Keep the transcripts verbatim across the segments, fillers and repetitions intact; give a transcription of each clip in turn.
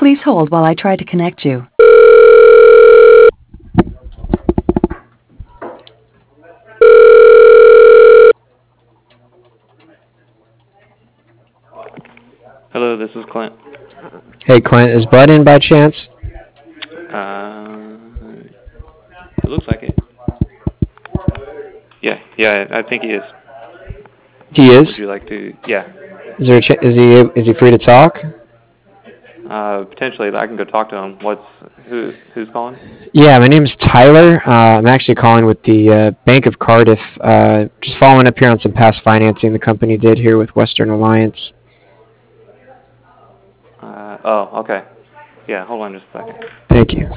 Please hold while I try to connect you. Hello, this is Clint. Hey, Clint, is Bud in by chance? Uh, it looks like it. Yeah, yeah, I think he is. He Would is. you like to? Yeah. Is there? A ch- is he? Is he free to talk? Uh, potentially, I can go talk to him. What's who? Who's calling? Yeah, my name's Tyler. Uh, I'm actually calling with the uh, Bank of Cardiff. Uh, just following up here on some past financing the company did here with Western Alliance. Uh, oh, okay. Yeah, hold on just a second. Thank you.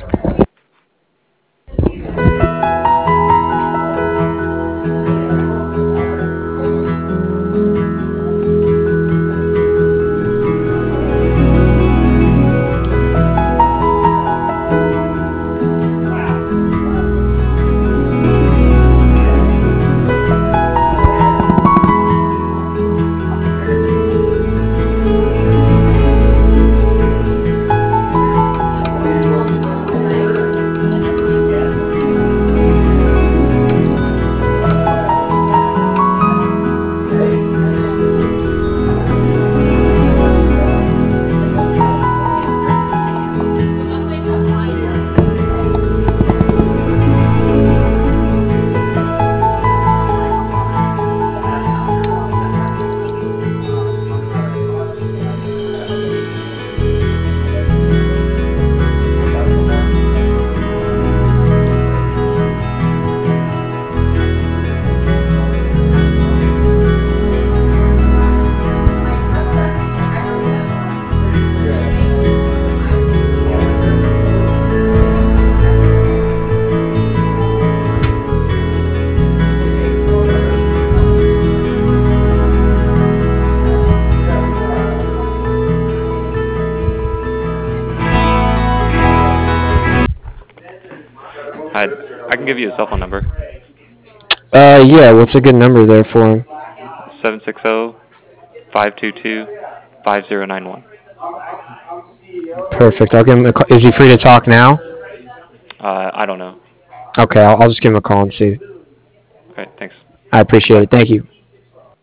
I I can give you a cell phone number. Uh, yeah. What's a good number there for him? Seven six zero five two two five zero nine one. Perfect. I'll give him. A call. Is he free to talk now? Uh, I don't know. Okay, I'll, I'll just give him a call and see. Okay, thanks. I appreciate Bye. it. Thank you.